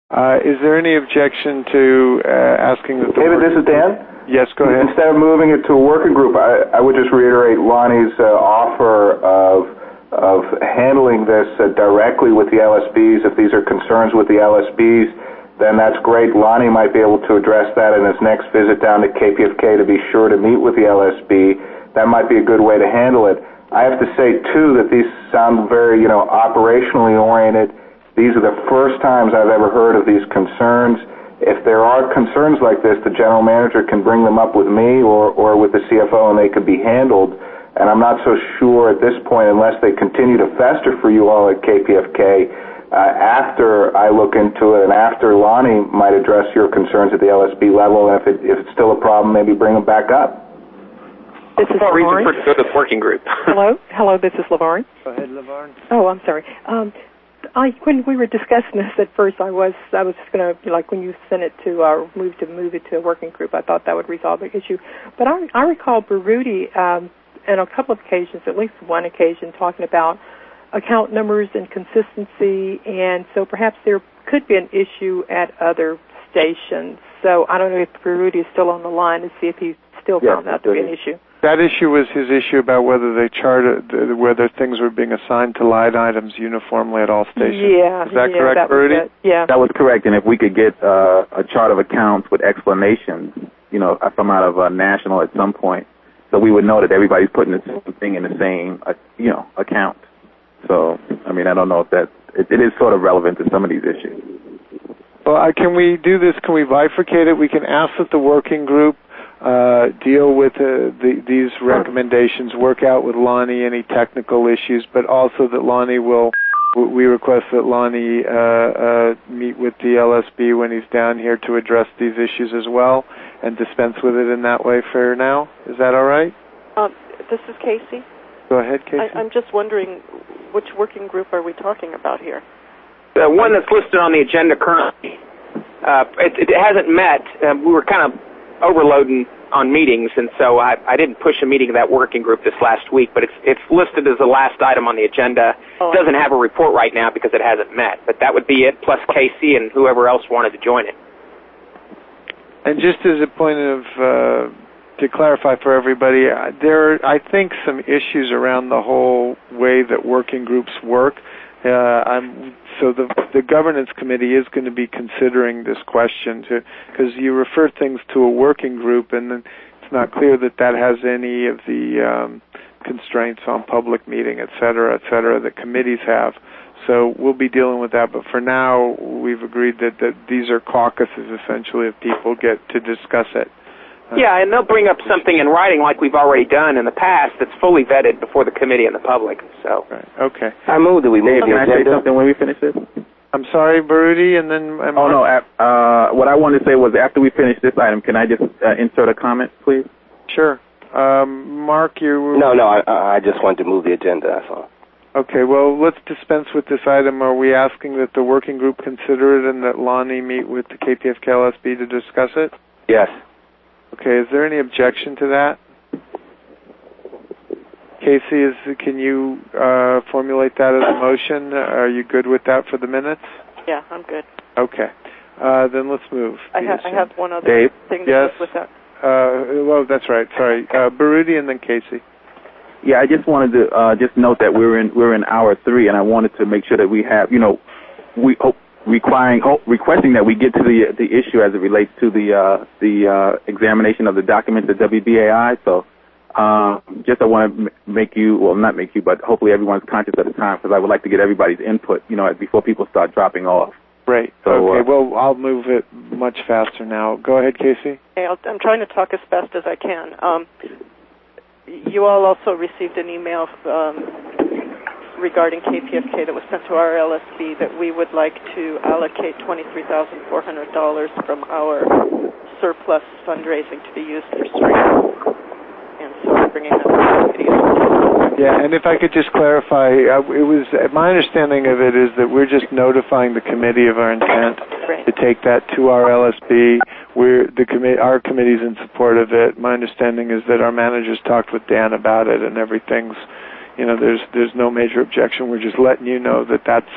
Is there any objection to asking that the... David, this is Dan. Yes, go ahead. Instead of moving it to a working group, I would just reiterate Lonnie's offer of handling this directly with the LSBs. If these are concerns with the LSBs, then that's great. Lonnie might be able to address that in his next visit down to KPFK to be sure to meet with the LSB. That might be a good way to handle it. I have to say, too, that these sound very, operationally oriented. These are the first times I've ever heard of these concerns. If there are concerns like this, the general manager can bring them up with me or with the CFO, and they could be handled. And I'm not so sure at this point, unless they continue to fester for you all at KPFK, after I look into it and after Lonnie might address your concerns at the LSB level, and if it's still a problem, maybe bring them back up. This is LaVarn. Reason for the working group. Hello, this is LaVarn. Go ahead, LaVarn. Oh, I'm sorry. When we were discussing this at first, I was just going to, when you sent it to move it to a working group, I thought that would resolve the issue. But I recall Baruti on a couple of occasions, at least one occasion, talking about account numbers and consistency, and so perhaps there could be an issue at other stations. So I don't know if Baruti is still on the line to see if he still found that to be an issue. That issue was his issue about whether they whether things were being assigned to line items uniformly at all stations. Yeah, is that correct, Baruti? Yeah, that was correct. And if we could get a chart of accounts with explanations, from out of national at some point, so we would know that everybody's putting the same thing in the same, account. So, I don't know if it is sort of relevant to some of these issues. Well, can we do this? Can we bifurcate it? We can ask that the working group deal with these recommendations, work out with Lonnie any technical issues, but also that we request that Lonnie meet with the LSB when he's down here to address these issues as well and dispense with it in that way for now. Is that all right? This is Casey. Go ahead, Casey. I'm just wondering, which working group are we talking about here? The one that's listed on the agenda currently. It hasn't met. We were kind of overloading on meetings, and so I didn't push a meeting of that working group this last week, but it's listed as the last item on the agenda. It doesn't have a report right now because it hasn't met, but that would be it, plus Casey and whoever else wanted to join it. And just as a point of to clarify for everybody, there are, I think, some issues around the whole way that working groups work. So the governance committee is going to be considering this question because you refer things to a working group, and it's not clear that has any of the constraints on public meeting, et cetera, that committees have. So we'll be dealing with that. But for now, we've agreed that these are caucuses, essentially, of people get to discuss it. Yeah, and they'll bring up something in writing like we've already done in the past that's fully vetted before the committee and the public. So. Right. Okay. I move that we move Can I say something when we finish this? I'm sorry, Baruti, and then... what I wanted to say was after we finish this item, can I just insert a comment, please? Sure. Mark, you... No, I just wanted to move the agenda, that's all. Okay, well, let's dispense with this item. Are we asking that the working group consider it and that Lonnie meet with the KPFK LSB to discuss it? Yes. Okay, is there any objection to that? Casey, can you formulate that as a motion? Are you good with that for the minutes? Yeah, I'm good. Okay. Then let's move. I have one other thing to do with that. Well, that's right. Sorry. Baruti and then Casey. Yeah, I just wanted to just note that we're in hour 3, and I wanted to make sure that we have, requesting that we get to the issue as it relates to the examination of the documents at WBAI. So just I want to make you, well, not make you, but hopefully everyone's conscious at the time, because I would like to get everybody's input, before people start dropping off. Right. So, okay. Well, I'll move it much faster now. Go ahead, Casey. Okay, I'm trying to talk as fast as I can. You all also received an email regarding KPFK that was sent to our LSB that we would like to allocate $23,400 from our surplus fundraising to be used for streams. And so we're bringing that to the committee. Yeah, and if I could just clarify, it was my understanding of it is that we're just notifying the committee of our intent to take that to our LSB. Our committee's in support of it. My understanding is that our managers talked with Dan about it, and everything's, there's no major objection. We're just letting you know that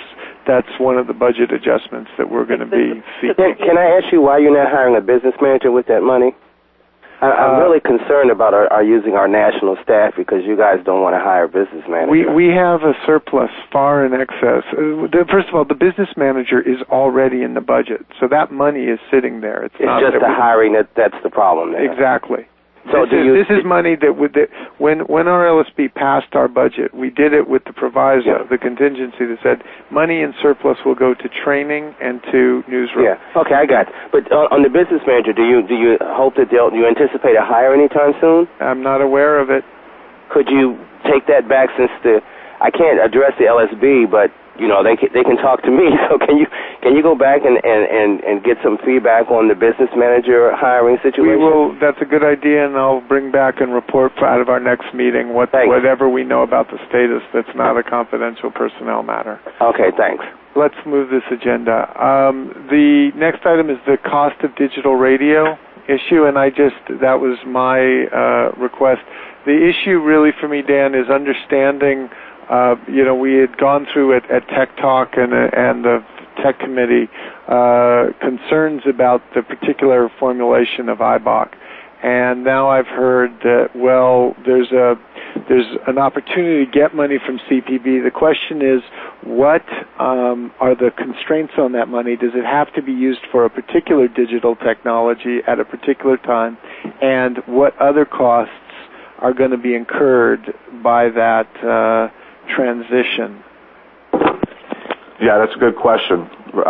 that's one of the budget adjustments that we're going to be seeking. Can I ask you why you're not hiring a business manager with that money? I'm really concerned about our using our national staff because you guys don't want to hire a business manager. We have a surplus far in excess. First of all, the business manager is already in the budget, so that money is sitting there. It's not just the hiring that's the problem there. Exactly. So this is money that when our LSB passed our budget, we did it with the proviso, the contingency that said money in surplus will go to training and to newsroom. Yeah. Okay, I got it. But on the business manager, do you hope that do you anticipate a hire anytime soon? I'm not aware of it. Could you take that back since I can't address the LSB, but they can talk to me. So can you go back and get some feedback on the business manager hiring situation? We will. That's a good idea, and I'll bring back and report out of our next meeting whatever we know about the status. That's not a confidential personnel matter. Okay, thanks. Let's move this agenda. The next item is the cost of digital radio issue, and that was my request. The issue really for me, Dan, is understanding. We had gone through at Tech Talk and the Tech Committee concerns about the particular formulation of IBOC, and now I've heard that there's an opportunity to get money from CPB. The question is, what are the constraints on that money? Does it have to be used for a particular digital technology at a particular time, and what other costs are going to be incurred by that transition? Yeah, that's a good question.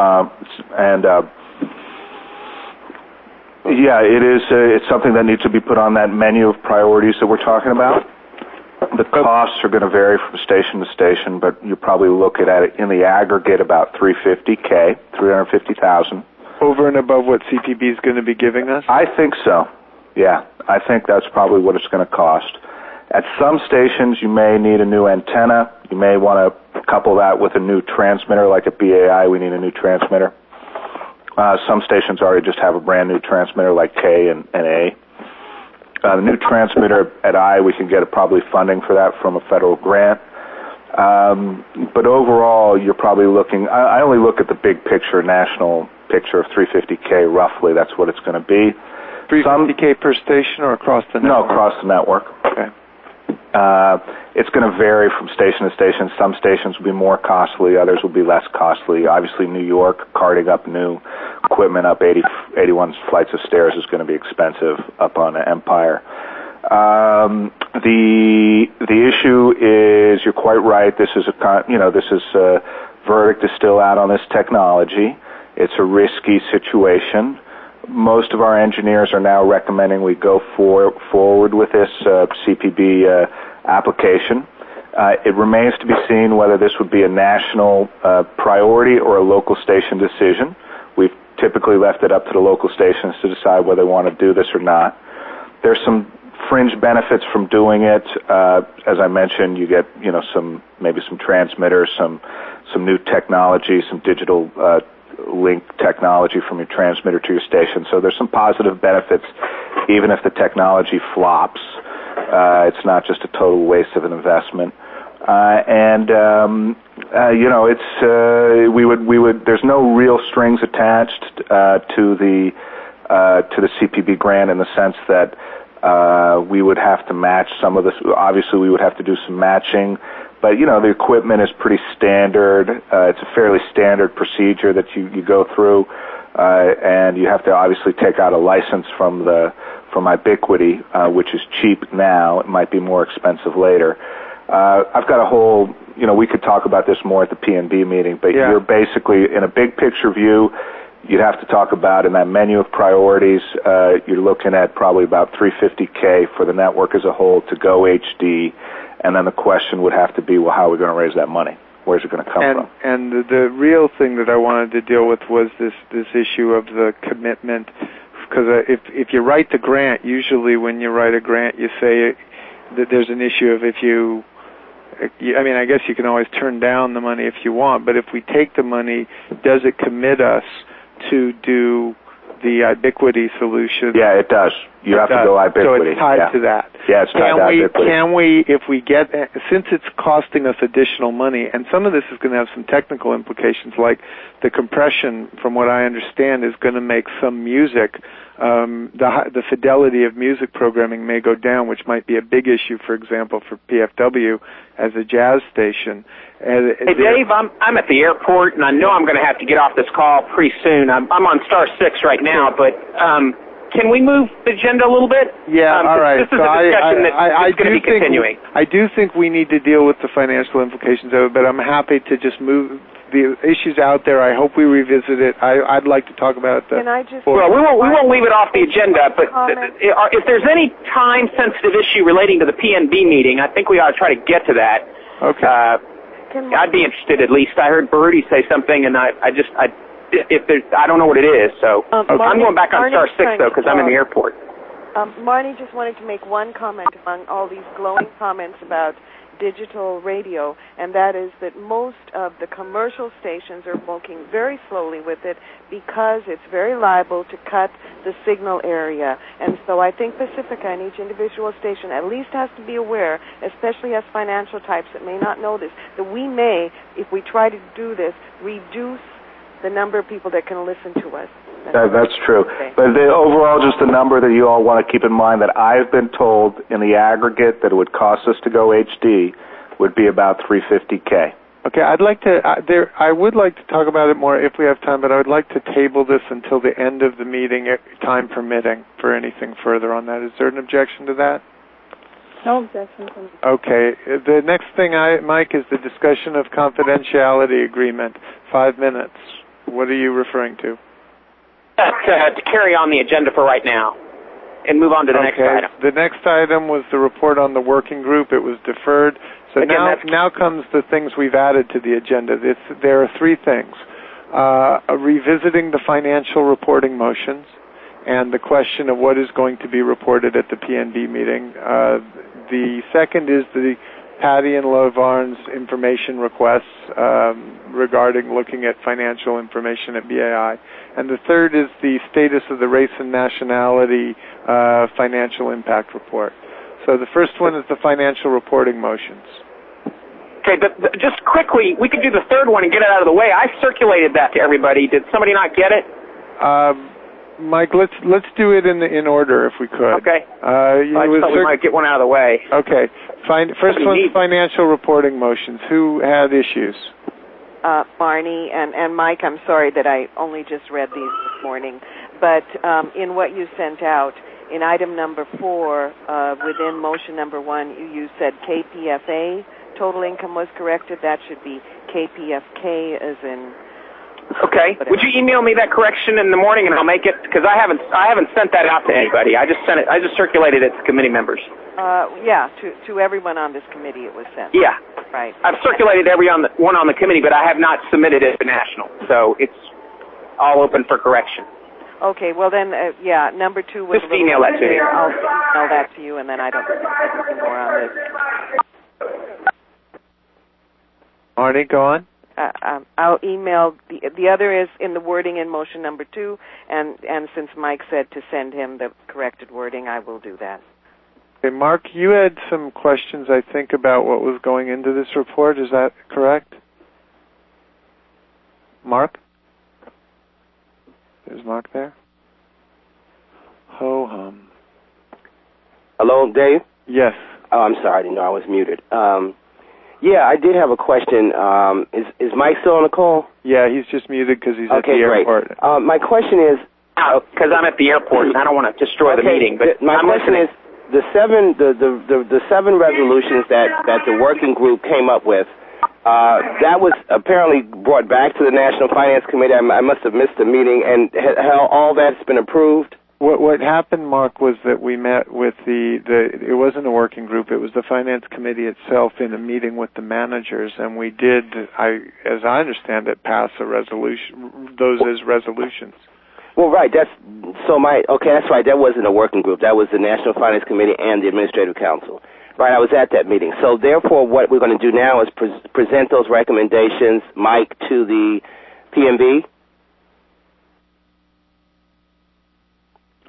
It's something that needs to be put on that menu of priorities that we're talking about. The costs are going to vary from station to station, but you probably look at it in the aggregate about $350,000. Over and above what CPB is going to be giving us? I think so. Yeah, I think that's probably what it's going to cost. At some stations, you may need a new antenna. You may want to couple that with a new transmitter, like at BAI, we need a new transmitter. Some stations already just have a brand new transmitter, like K and A. The new transmitter at I, we can get probably funding for that from a federal grant. But overall, you're probably looking, I only look at the big picture, national picture of $350K roughly. That's what it's going to be. $350K per station or across the network? No, across the network. Okay. It's going to vary from station to station. Some stations will be more costly, others will be less costly. Obviously, New York, carting up new equipment up 81 flights of stairs is going to be expensive up on Empire. The issue is, you're quite right. This is a verdict is still out on this technology. It's a risky situation. Most of our engineers are now recommending we go forward with this CPB application. It remains to be seen whether this would be a national priority or a local station decision. We've typically left it up to the local stations to decide whether they want to do this or not. There's some fringe benefits from doing it. As I mentioned, you get maybe some transmitters, some new technology, some digital link technology from your transmitter to your station. So there's some positive benefits, even if the technology flops. It's not just a total waste of an investment. There's no real strings attached to the CPB grant in the sense that we would have to match some of this. Obviously, we would have to do some matching. But, the equipment is pretty standard. It's a fairly standard procedure that you go through. And you have to obviously take out a license from Ubiquiti, which is cheap now. It might be more expensive later. I've got a whole, we could talk about this more at the P&B meeting, but You're basically, in a big picture view, you'd have to talk about in that menu of priorities, you're looking at probably about $350K for the network as a whole to go HD. And then the question would have to be, well, how are we going to raise that money? Where's it going to come from? And the real thing that I wanted to deal with was this issue of the commitment. Because if you write the grant, usually when you write a grant, you say that there's an issue of I guess you can always turn down the money if you want, but if we take the money, does it commit us to do the Ubiquity solution. Yeah, it does. You have to go Ubiquity. So it's tied to that. Yeah, it's tied to Ubiquity. Can we, if we get, since it's costing us additional money, and some of this is going to have some technical implications, like the compression, from what I understand, is going to make some music, the fidelity of music programming may go down, which might be a big issue, for example, for PFW as a jazz station. Hey, Dave, I'm at the airport, and I know I'm going to have to get off this call pretty soon. I'm on star 6 right now, but can we move the agenda a little bit? Yeah, all right. This is a discussion that's going to be continuing. I do think we need to deal with the financial implications of it, but I'm happy to just move the issues out there. I hope we revisit it. I'd like to talk about it. Can I just? Well, we won't leave it off the agenda, but if there's any time-sensitive issue relating to the PNB meeting, I think we ought to try to get to that. Okay. I'd be interested at least. I heard Baruti say something, and I don't know what it is. So I'm going back on star 6 though because I'm in the airport. Marnie just wanted to make one comment among all these glowing comments about digital radio, and that is that most of the commercial stations are working very slowly with it because it's very liable to cut the signal area. And so I think Pacifica and each individual station at least has to be aware, especially as financial types that may not know this, that we may, if we try to do this, reduce the number of people that can listen to us. That's true. Okay. But overall, just a number that you all want to keep in mind that I've been told in the aggregate that it would cost us to go HD would be about $350K. Okay, I'd like to. I would like to talk about it more if we have time, but I would like to table this until the end of the meeting, time permitting, for anything further on that. Is there an objection to that? No objection. Okay. The next thing, Mike, is the discussion of confidentiality agreement. 5 minutes. What are you referring to? To carry on the agenda for right now and move on to the next item. The next item was the report on the working group. It was deferred. So now comes the things we've added to the agenda. There are 3 things. Revisiting the financial reporting motions and the question of what is going to be reported at the PNB meeting. The second is the Patty and LaVarn's information requests regarding looking at financial information at BAI. And the third is the status of the race and nationality financial impact report. So the first one is the financial reporting motions. Okay, but just quickly, we could do the third one and get it out of the way. I circulated that to everybody. Did somebody not get it? Mike, let's do it in order if we could. Okay. I just thought we might get one out of the way. Okay. First one's financial reporting motions. Who had issues? Marnie and Mike, I'm sorry that I only just read these this morning, but in what you sent out, in item number 4, within motion number 1, you said KPFA, total income was corrected. That should be KPFK as in... Okay. Would you email me that correction in the morning and I'll make it? Because I haven't sent that out to anybody. I just circulated it to committee members. Yeah, to everyone on this committee it was sent. Yeah. Right. I've circulated one on the committee, but I have not submitted it to national. So it's all open for correction. Okay, well then, number 2 was... Just email that to me. I'll email that to you, and then I don't think anything more on this. Marnie, go on. I'll email the other is in the wording in motion number 2, and since Mike said to send him the corrected wording, I will do that. Okay, Mark, you had some questions, I think, about what was going into this report. Is that correct? Mark? Is Mark there? Ho-hum. Hello, Dave? Yes. Oh, I'm sorry. I didn't know I was muted. Yeah, I did have a question. Is Mike still on the call? Yeah, he's just muted because he's at the airport. Great. My question is... Because I'm at the airport and I don't want to destroy the meeting. But my question is, the seven resolutions that the working group came up with, that was apparently brought back to the National Finance Committee. I must have missed the meeting, and all that's been approved? What happened, Mark, was that we met with it wasn't a working group, it was the Finance Committee itself in a meeting with the managers, and we did, as I understand it, pass those as resolutions. Well, right, that's right, that wasn't a working group, that was the National Finance Committee and the Administrative Council. Right, I was at that meeting. So therefore, what we're going to do now is present those recommendations, Mike, to the PNB.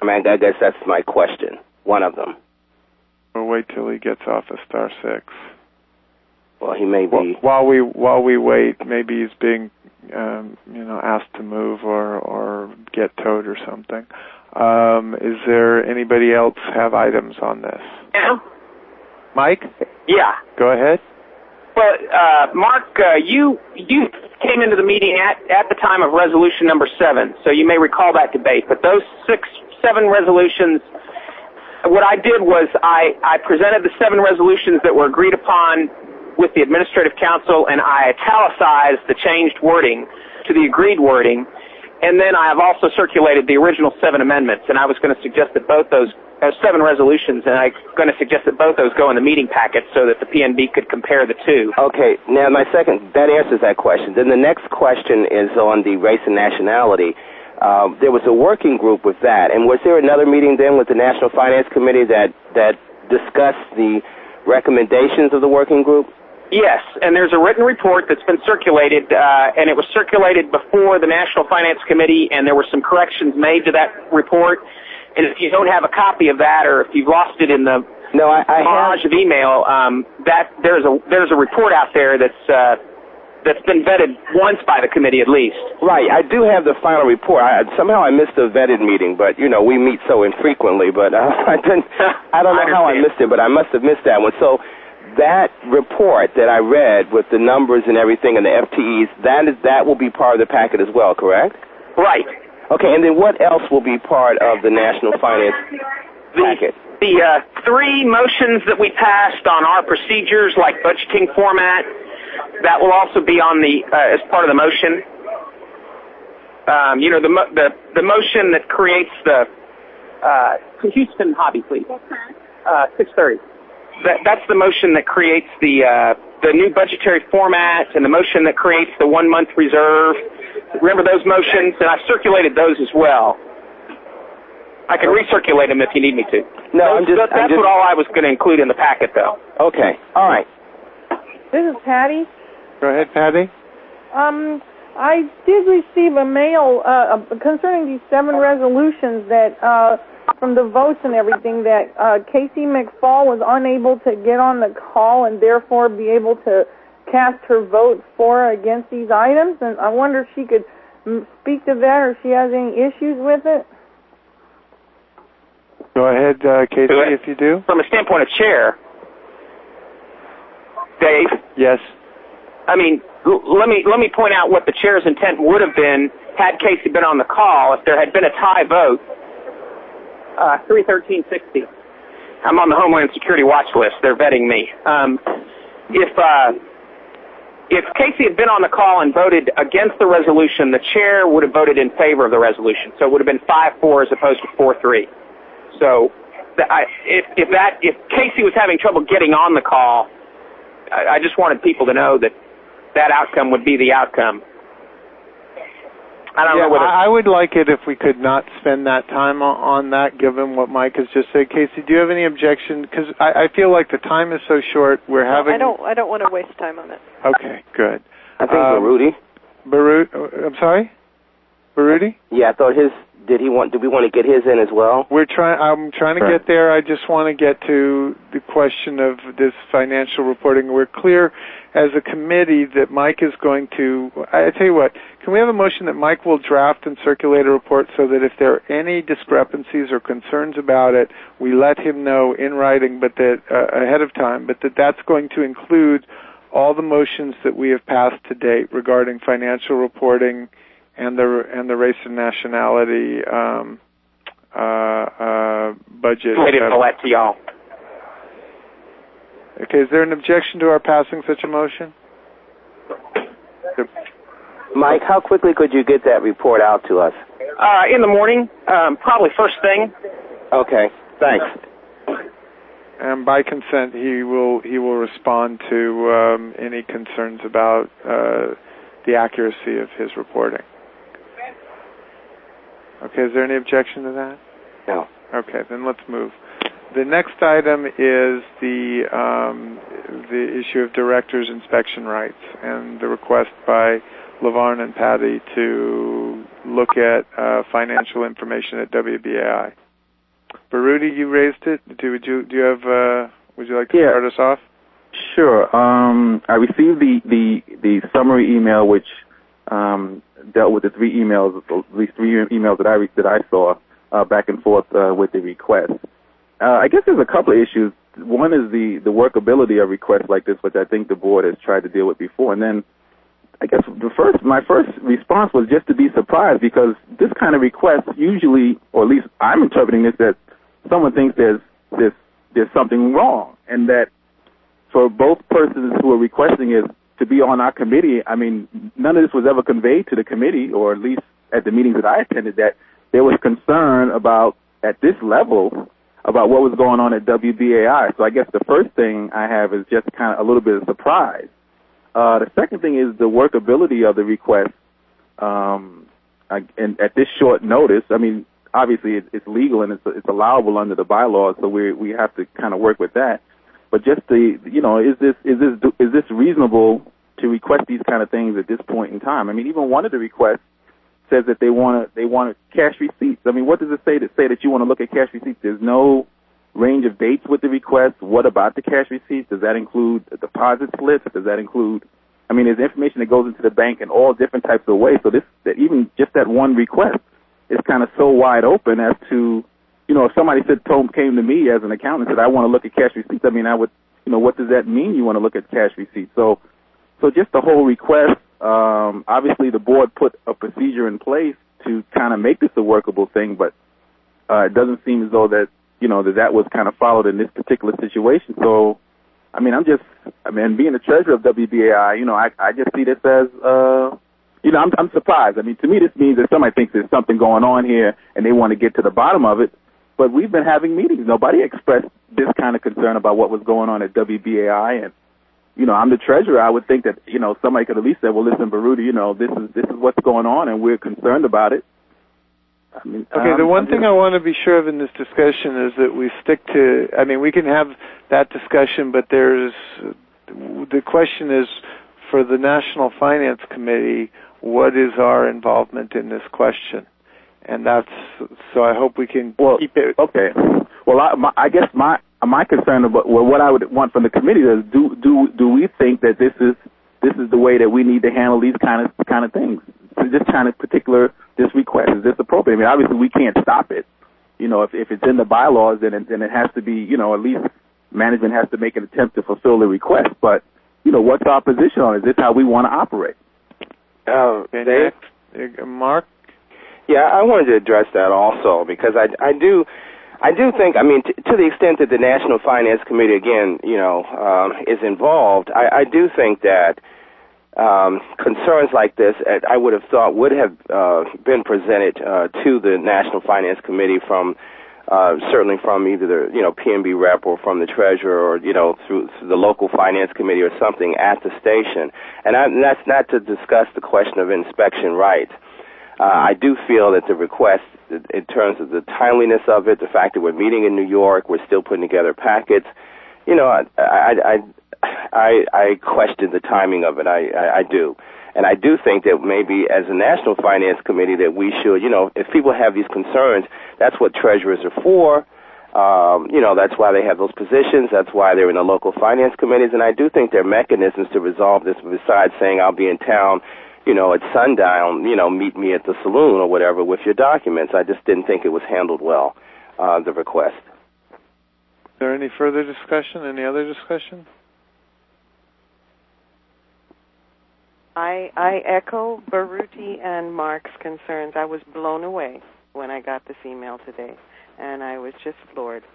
I mean, I guess that's my question, one of them. We'll wait till he gets off of star 6. Well, he may be... While we wait, maybe he's being, asked to move or get towed or something. Is there anybody else have items on this? Yeah. Mike? Yeah. Go ahead. Well, Mark, you came into the meeting at the time of resolution number 7, so you may recall that debate. But those 7 resolutions, what I did was I presented the 7 resolutions that were agreed upon with the Administrative Council, and I italicized the changed wording to the agreed wording. And then I have also circulated the original 7 amendments, and I was going to suggest that both those 7 resolutions, and I'm going to suggest that both those go in the meeting packet so that the PNB could compare the 2. Okay, now that answers that question. Then the next question is on the race and nationality. There was a working group with that, and was there another meeting then with the National Finance Committee that discussed the recommendations of the working group? Yes, and there's a written report that's been circulated, and it was circulated before the National Finance Committee, and there were some corrections made to that report. And if you don't have a copy of that, or if you've lost it in the barrage of email, that there's a report out there that's been vetted once by the committee at least. Right, I do have the final report. Somehow I missed the vetted meeting, but we meet so infrequently. But I don't know how I missed it, but I must have missed that one. So that report that I read with the numbers and everything and the FTEs, that will be part of the packet as well, correct? Right. Okay, and then what else will be part of the National Finance packet? The 3 motions that we passed on our procedures, like budgeting format, that will also be on as part of the motion. The motion that creates the Houston Hobby, please. 6:30. That's the motion that creates the new budgetary format, and the motion that creates the 1-month reserve. Remember those motions? And I've circulated those as well. I can recirculate them if you need me to. No, that's what all I was going to include in the packet, though. Okay. All right. This is Patty. Go ahead, Patty. I did receive a mail concerning these 7 resolutions that from the votes and everything that Casey McFall was unable to get on the call and therefore be able to cast her vote for or against these items. And I wonder if she could speak to that or if she has any issues with it. Go ahead, Casey, if you do. From a standpoint of chair, Dave? Yes. I mean, let me point out what the chair's intent would have been had Casey been on the call if there had been a tie vote. 31360. I'm on the Homeland Security watch list. They're vetting me. If Casey had been on the call and voted against the resolution, the chair would have voted in favor of the resolution. So it would have been 5-4 as opposed to 4-3. So if Casey was having trouble getting on the call, I just wanted people to know that outcome would be the outcome. I don't know whether... I would like it if we could not spend that time on that, given what Mike has just said. Casey, do you have any objection? Because I feel like the time is so short. We're having... I don't want to waste time on it. Okay, good. I think Baruti. I'm sorry? Baruti? Yeah, I thought his... Did we want to get his in as well? I'm trying to get there. I just want to get to the question of this financial reporting. We're clear as a committee that Mike is going to... I tell you what, can we have a motion that Mike will draft and circulate a report so that if there are any discrepancies or concerns about it, we let him know in writing, but that ahead of time, but that's going to include all the motions that we have passed to date regarding financial reporting and the race and nationality budget. I didn't know that to y'all. Okay, is there an objection to our passing such a motion? Mike, how quickly could you get that report out to us? In the morning, probably first thing. Okay, thanks. And by consent, he will respond to any concerns about the accuracy of his reporting. Okay, is there any objection to that? No. Okay, then let's move. The next item is the issue of directors' inspection rights and the request by LaVarn and Patty to look at financial information at WBAI. Baruti, you raised it. Would you have? Would you like to start us off? Sure. I received the summary email, which dealt with the at least three emails that I saw back and forth with the request. I guess there's a couple of issues. One is the workability of requests like this, which I think the board has tried to deal with before. And then I guess my first response was just to be surprised, because this kind of request usually, or at least I'm interpreting this, that someone thinks there's something wrong, and that for both persons who are requesting it to be on our committee, I mean, none of this was ever conveyed to the committee, or at least at the meetings that I attended, that there was concern about, at this level, about what was going on at WBAI. So I guess the first thing I have is just kind of a little bit of surprise. The second thing is the workability of the request. And at this short notice, I mean, obviously it's legal and it's allowable under the bylaws, so we have to kind of work with that. But just is this reasonable to request these kind of things at this point in time? I mean, even one of the requests says that they want cash receipts. I mean, what does it say that you want to look at cash receipts? There's no range of dates with the request. What about the cash receipts? Does that include deposit slips? Does that include? I mean, there's information that goes into the bank in all different types of ways. So that even just that one request is kind of so wide open as to, if somebody came to me as an accountant and said, I want to look at cash receipts, I mean, I would, what does that mean, you want to look at cash receipts? So just the whole request, obviously the board put a procedure in place to kind of make this a workable thing, but it doesn't seem as though that, that was kind of followed in this particular situation. So, I mean, being the treasurer of WBAI, I just see this as, I'm surprised. I mean, to me, this means that somebody thinks there's something going on here and they want to get to the bottom of it. But we've been having meetings. Nobody expressed this kind of concern about what was going on at WBAI. And, I'm the treasurer. I would think that, somebody could at least say, well, listen, Baruti, this is what's going on and we're concerned about it. I mean, okay, the one thing I want to be sure of in this discussion is that we stick to, I mean, we can have that discussion, but the question is, for the National Finance Committee, what is our involvement in this question? And so I hope we can keep it. Okay. Well, I guess my concern about what I would want from the committee is, do we think that this is the way that we need to handle these kind of things? This kind of this request, is this appropriate? I mean, obviously we can't stop it. If it's in the bylaws, then it has to be, at least management has to make an attempt to fulfill the request. But, what's our position on it? Is this how we want to operate? Dave? Mark? Yeah, I wanted to address that also, because I do think, I mean, to the extent that the National Finance Committee, again, is involved, I do think that concerns like this, I would have thought would have been presented to the National Finance Committee from certainly from either the PNB rep or from the treasurer, or through the local finance committee or something at the station. And that's not to discuss the question of inspection rights. I do feel that the request, in terms of the timeliness of it, the fact that we're meeting in New York, we're still putting together packets, I question the timing of it. I do. And I do think that maybe as a National Finance Committee that we should, if people have these concerns, that's what treasurers are for. That's why they have those positions. That's why they're in the local finance committees. And I do think there are mechanisms to resolve this besides saying I'll be in town, at sundown, meet me at the saloon or whatever with your documents. I just didn't think it was handled well, the request. Is there any further discussion? Any other discussion? I echo Baruti and Mark's concerns. I was blown away when I got this email today, and I was just floored.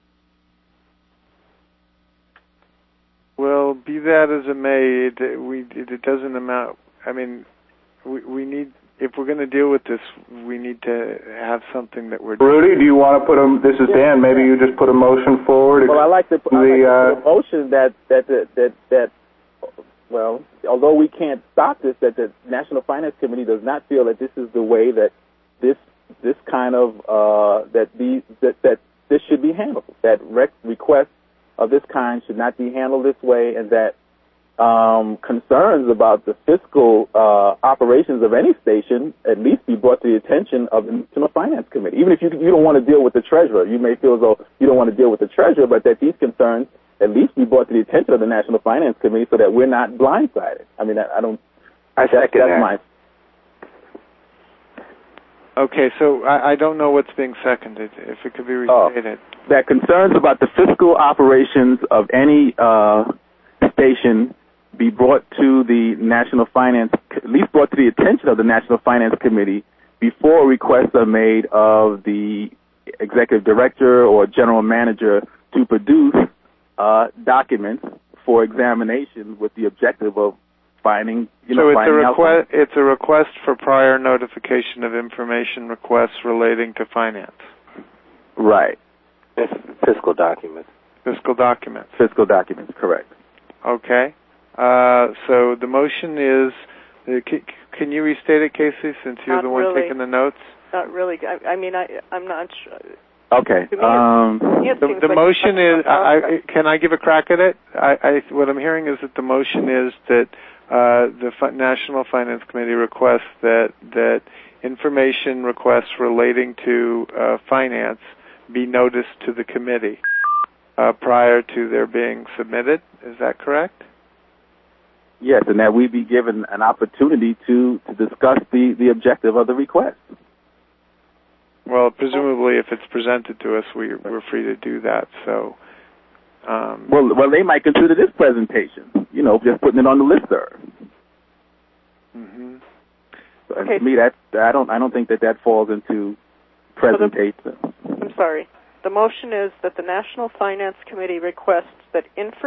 Well, be that as it may, it doesn't amount. I mean, we need, if we're going to deal with this, we need to have something that we're. Rudy, do you want to put a? This is Dan. Maybe you just put a motion forward. Well, I like to put a motion that. Well, although we can't stop this, that the National Finance Committee does not feel that this is the way that this kind of that this should be handled. That requests of this kind should not be handled this way, and that concerns about the fiscal operations of any station at least be brought to the attention of the National Finance Committee. Even if you don't want to deal with the treasurer, you may feel as though you don't want to deal with the treasurer, but that these concerns at least be brought to the attention of the National Finance Committee so that we're not blindsided. I mean, I second that. Okay, so I don't know what's being seconded. If it could be restated. That concerns about the fiscal operations of any station be brought to the National Finance, at least brought to the attention of the National Finance Committee before requests are made of the executive director or general manager to produce documents for examination with the objective of finding, it's a request for prior notification of information requests relating to finance. Right. It's fiscal documents. Fiscal documents. Fiscal documents, correct. Okay. So the motion is, can you restate it, Casey, since you're Not the one really. taking the notes? Not really. I'm not sure. Okay. The motion is, can I give a crack at it? What I'm hearing is that the motion is that the National Finance Committee requests that information requests relating to finance be noticed to the committee prior to their being submitted. Is that correct? Yes, and that we be given an opportunity to discuss the objective of the request. Well, presumably, if it's presented to us, we're free to do that. So, well, they might consider this presentation, just putting it on the listserv. Mm-hmm. So, okay. To me, I don't think that falls into presentation. I'm sorry. The motion is that the National Finance Committee requests that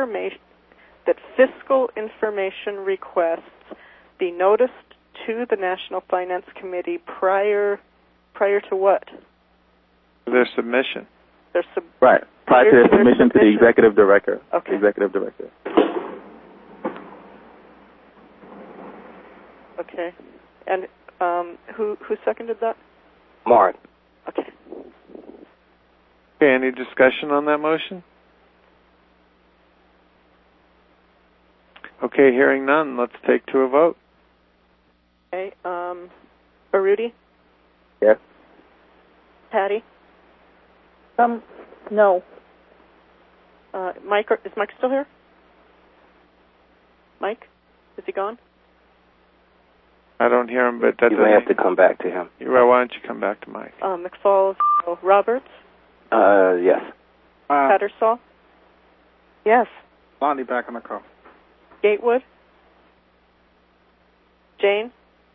fiscal information requests be noticed to the National Finance Committee prior to what? Their submission. Right. Prior to their submission to the executive director. Okay. The executive director. Okay. And who seconded that? Mark. Okay. Okay, any discussion on that motion? Okay, hearing none, let's take to a vote. Okay, Baruti? Yes. Patty? No. Mike, is Mike still here? Mike? Is he gone? I don't hear him, but you may have to come back to him. Well, why don't you come back to Mike? McFall, Roberts? Yes. Tattersall? Yes. Lonnie back on the call. Gatewood? Jane?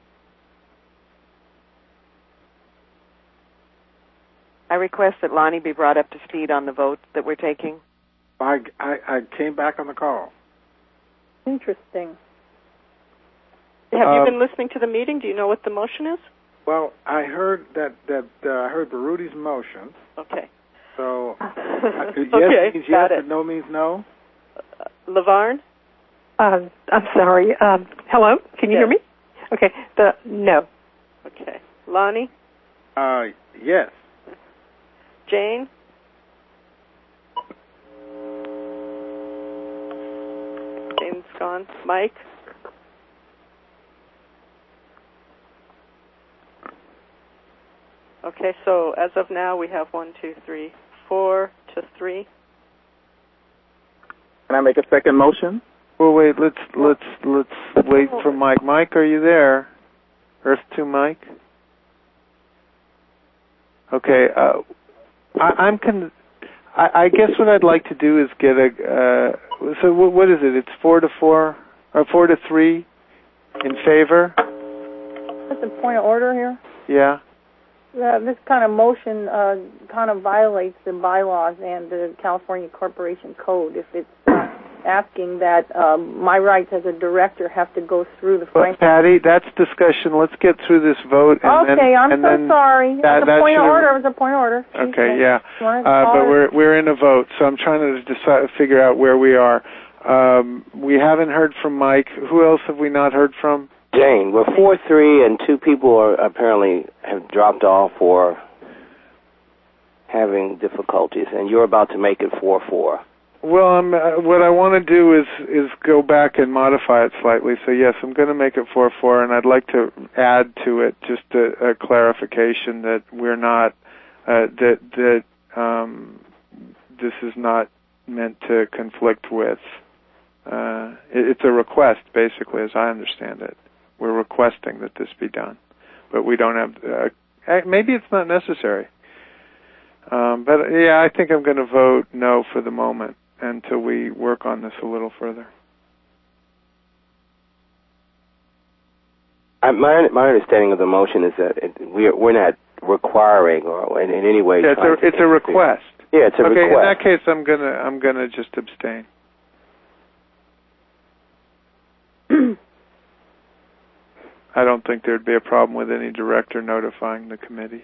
I request that Lonnie be brought up to speed on the vote that we're taking. I came back on the call. Interesting. Have you been listening to the meeting? Do you know what the motion is? Well, I heard I heard Baruti's motion. Okay. So yes means yes and no means no. LaVarn? I'm sorry. Hello? Can you hear me? Okay. No. Okay. Lonnie? Yes. Jane? Jane's gone. Mike? Okay, so as of now, we have 1, 2, 3, 4 to 3. Can I make a second motion? Well, wait. Let's wait for Mike. Mike, are you there? Earth 2 Mike. Okay. I guess what I'd like to do is get a. So what is it? It's 4 to 4 or 4 to 3 in favor. That's a point of order here. Yeah. This kind of motion kind of violates the bylaws and the California Corporation Code if it's asking that my rights as a director have to go through the finance. Patty, that's discussion. Let's get through this vote. And okay, I'm so sorry. It was a point of order. It was a point of order. Okay, yeah. But we're in a vote, so I'm trying to figure out where we are. We haven't heard from Mike. Who else have we not heard from? Jane. We're 4-3, and 2 people are apparently have dropped off or having difficulties, and you're about to make it 4-4. Well, what I want to do is go back and modify it slightly. So yes, I'm going to make it 4-4, and I'd like to add to it just a clarification that we're not that this is not meant to conflict with. It's a request, basically, as I understand it. We're requesting that this be done, but we don't have. Maybe it's not necessary. But yeah, I think I'm going to vote no for the moment until we work on this a little further. My understanding of the motion is that we're not requiring or in any way. Yeah, it's a request. Yeah, it's a request. Okay, in that case, I'm gonna just abstain. I don't think there'd be a problem with any director notifying the committee.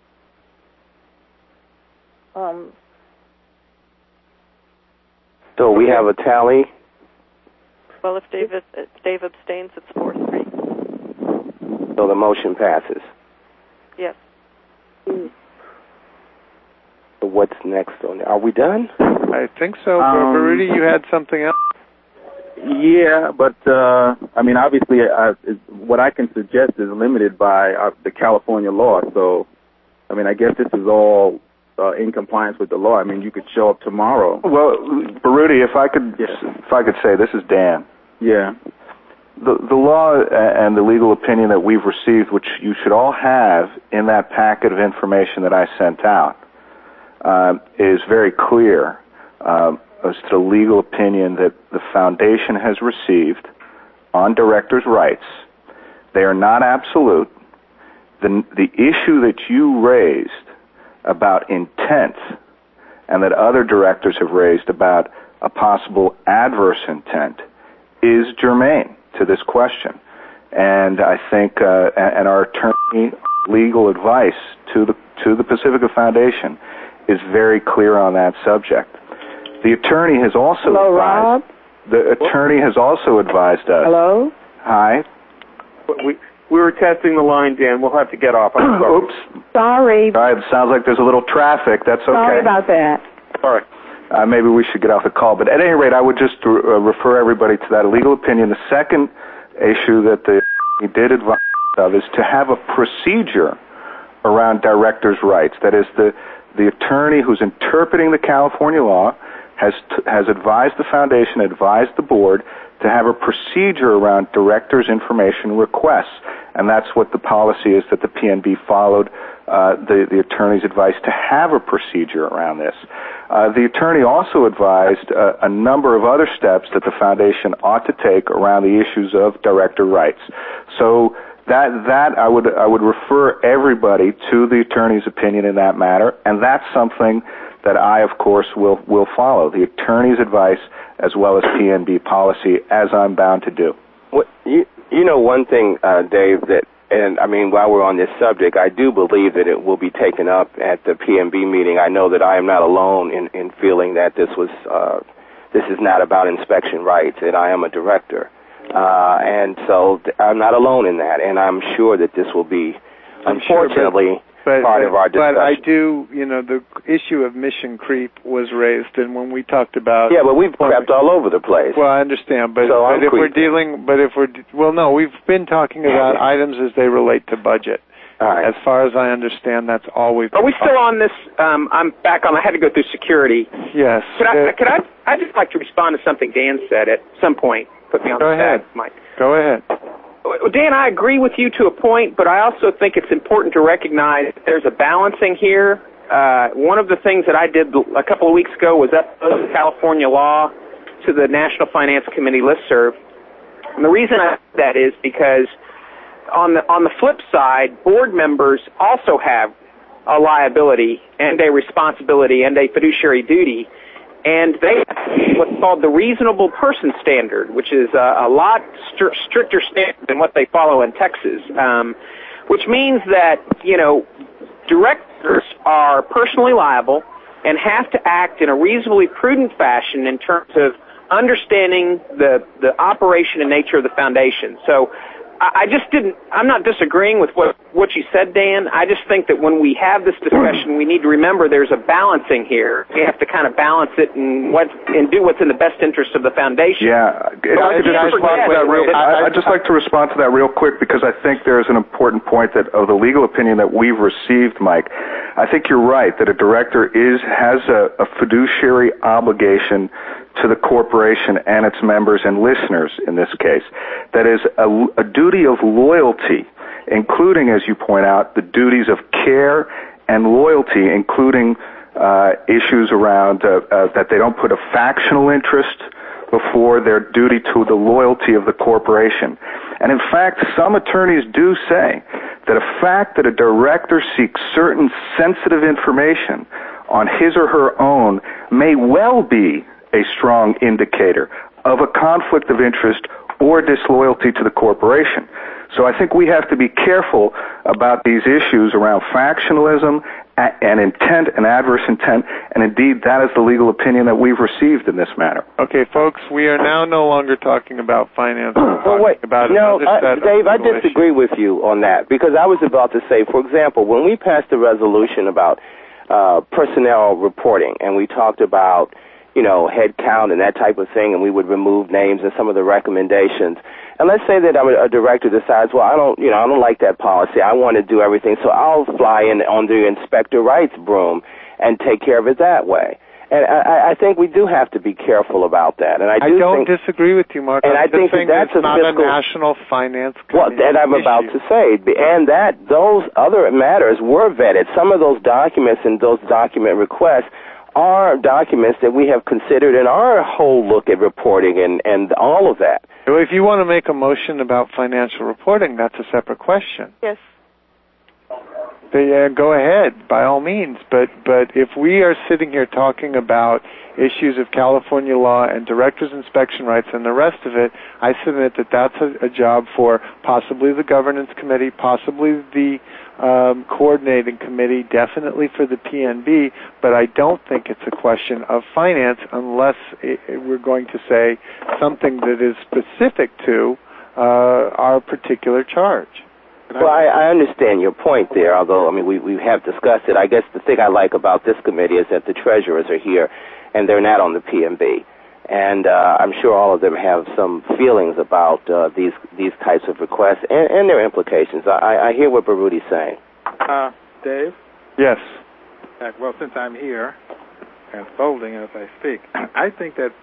So we have a tally. Well, if Dave abstains, it's 4-3. So the motion passes. Yes. So what's next on? Are we done? I think so. Rudy, you had something else? Yeah, but I mean, obviously, what I can suggest is limited by the California law. So, I mean, I guess this is all in compliance with the law. I mean, you could show up tomorrow. Well, Baruti, if I could say, this is Dan. Yeah. The law and the legal opinion that we've received, which you should all have in that packet of information that I sent out, is very clear as to the legal opinion that the foundation has received on directors' rights. They are not absolute. The issue that you raised about intent and that other directors have raised about a possible adverse intent is germane to this question. And I think, and our attorney legal advice to the Pacifica Foundation is very clear on that subject. The attorney has also advised. Rob? The attorney has also advised us. Hello? Hi. We were testing the line, Dan. We'll have to get off. Oops. Sorry. All right, it sounds like there's a little traffic. That's okay. Sorry about that. All right. Maybe we should get off the call. But at any rate, I would just refer everybody to that legal opinion. The second issue that he did advise of is to have a procedure around directors' rights. That is, the attorney who's interpreting the California law has advised the foundation, advised the board, to have a procedure around directors' information requests. And that's what the policy is that the PNB followed, the attorney's advice to have a procedure around this. The attorney also advised a number of other steps that the foundation ought to take around the issues of director rights. So that I would refer everybody to the attorney's opinion in that matter, and that's something that I, of course, will follow, the attorney's advice as well as PNB policy, as I'm bound to do. Well, you know one thing, Dave, that, and I mean, while we're on this subject, I do believe that it will be taken up at the PNB meeting. I know that I am not alone in feeling that this is not about inspection rights, and I am a director. And so I'm not alone in that, and I'm sure that this will be, unfortunately, part of our discussion. But I do, the issue of mission creep was raised, and when we talked about... Yeah, but we've crept all over the place. Well, I understand, but if we've been talking about items as they relate to budget. All right. As far as I understand, that's all we've... Are we still on this? I'm back on. I had to go through security. Yes. I'd just like to respond to something Dan said at some point. Put me on the stand, Mike. Go ahead. Dan, I agree with you to a point, but I also think it's important to recognize that there's a balancing here. One of the things that I did a couple of weeks ago was upload the California law to the National Finance Committee listserv. And the reason I did that is because on the flip side, board members also have a liability and a responsibility and a fiduciary duty. And they have what's called the reasonable person standard, which is a lot stricter standard than what they follow in Texas, which means that, directors are personally liable and have to act in a reasonably prudent fashion in terms of understanding the operation and nature of the foundation. So I'm not disagreeing with what you said, Dan. I just think that when we have this discussion, we need to remember there's a balancing here. We have to kind of balance it and do what's in the best interest of the foundation. Yeah. I'd just like to respond to that real quick because I think there's an important point of the legal opinion that we've received, Mike. I think you're right that a director has a fiduciary obligation to the corporation and its members and listeners in this case. That is a duty of loyalty, including, as you point out, the duties of care and loyalty, including issues around that they don't put a factional interest before their duty to the loyalty of the corporation. And in fact, some attorneys do say that a fact that a director seeks certain sensitive information on his or her own may well be a strong indicator of a conflict of interest or disloyalty to the corporation. So I think we have to be careful about these issues around factionalism and intent and adverse intent, and indeed that is the legal opinion that we've received in this matter. Okay, folks, we are now no longer talking about finance. Dave, I disagree with you on that because I was about to say, for example, when we passed a resolution about personnel reporting and we talked about head count and that type of thing, and we would remove names and some of the recommendations. And let's say that a director decides, well, I don't like that policy. I want to do everything, so I'll fly in on the inspector rights broom and take care of it that way. And I think we do have to be careful about that. And I don't disagree with you, Mark. And I think that's not a national finance committee. Well, that I'm about to say, and that those other matters were vetted. Some of those documents and those document requests are documents that we have considered in our whole look at reporting and all of that. Well, if you want to make a motion about financial reporting, that's a separate question. Yes. Go ahead, by all means. But if we are sitting here talking about issues of California law and directors' inspection rights and the rest of it, I submit that that's a job for possibly the governance committee, possibly the coordinating committee, definitely for the PNB, but I don't think it's a question of finance unless we're going to say something that is specific to our particular charge. Well, I understand your point there, although, we have discussed it. I guess the thing I like about this committee is that the treasurers are here, and they're not on the PMB. And I'm sure all of them have some feelings about these types of requests and their implications. I hear what Baruti's saying. Dave? Yes. Well, since I'm here and folding as I speak, I think that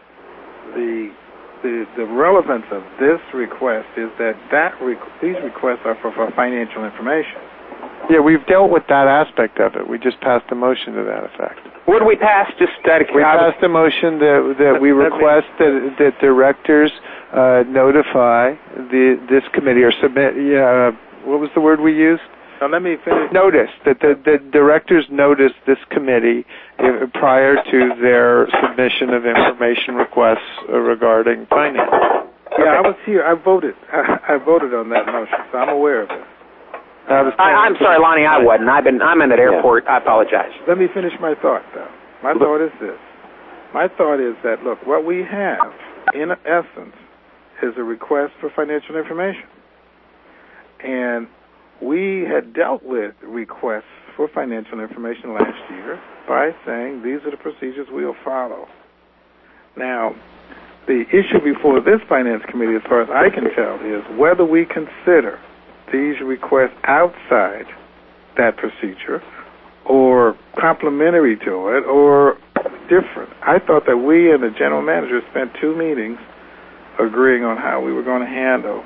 the relevance of this request is that these requests are for financial information. Yeah, we've dealt with that aspect of it. We just passed a motion to that effect. What did we pass? Just we passed a motion that we request that directors notify this committee or submit. What was the word we used? Now let me finish. Notice that the directors notice this committee prior to their submission of information requests regarding finance. Yeah, I was here. I voted. I voted on that motion, so I'm aware of it. I'm sorry, Lonnie, I wasn't. I'm in at airport. I apologize. Let me finish my thought, though. My thought is this. My thought is that, look, what we have, in essence, is a request for financial information. And we had dealt with requests for financial information last year by saying these are the procedures we'll follow. Now, the issue before this finance committee, as far as I can tell, is whether we consider these requests outside that procedure or complementary to it or different. I thought that we and the general manager spent 2 meetings agreeing on how we were going to handle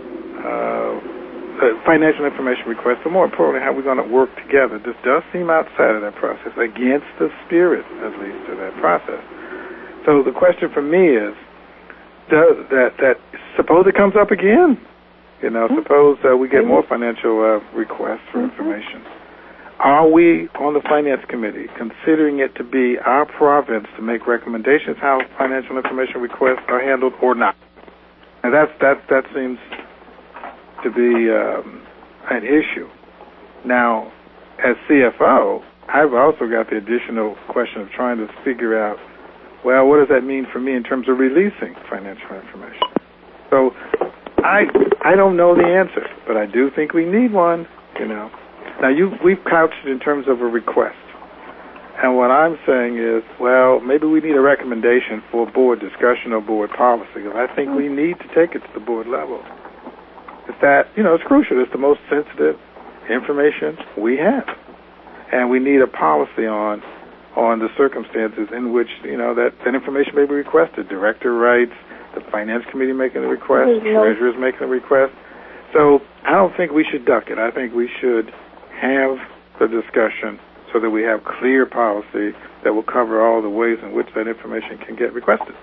financial information requests, but more importantly, how we're going to work together. This does seem outside of that process, against the spirit, at least, of that process. So the question for me is, suppose it comes up again? Suppose we get more financial requests for information. Are we on the finance committee considering it to be our province to make recommendations how financial information requests are handled or not? And that seems to be an issue. Now, as CFO, I've also got the additional question of trying to figure out, well, what does that mean for me in terms of releasing financial information? So I don't know the answer, but I do think we need one. Now we've couched it in terms of a request, and what I'm saying is, well, maybe we need a recommendation for board discussion or board policy. I think we need to take it to the board level. It's crucial. It's the most sensitive information we have, and we need a policy on the circumstances in which that information may be requested. Director rights, the finance committee making a request, treasurer's making a request. So I don't think we should duck it. I think we should have the discussion so that we have clear policy that will cover all the ways in which that information can get requested.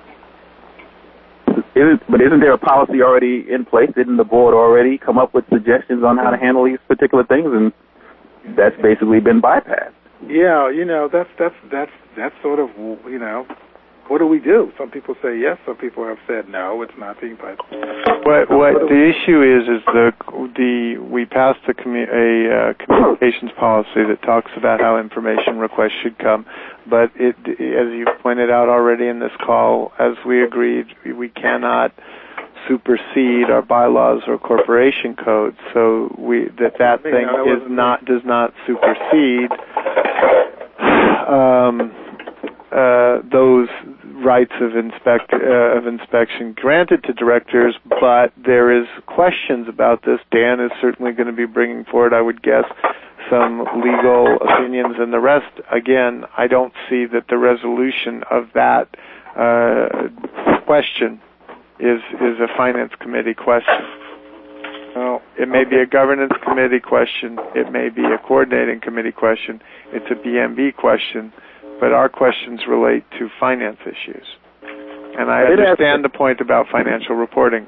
But isn't there a policy already in place? Didn't the board already come up with suggestions on how to handle these particular things, and that's basically been bypassed? Yeah, that's sort of, what do we do? Some people say yes, some people have said no, it's not being bypassed. What the issue is we passed a communications policy that talks about how information requests should come, but as you pointed out already in this call, as we agreed, we cannot supersede our bylaws or corporation codes, so that thing does not supersede those rights of inspection granted to directors, but there is questions about this. Dan is certainly going to be bringing forward, I would guess, some legal opinions, and the rest, again, I don't see that the resolution of that question is a finance committee question. Well, it may be a governance committee question, it may be a coordinating committee question, it's a BMB question, but our questions relate to finance issues. And I understand the point about financial reporting.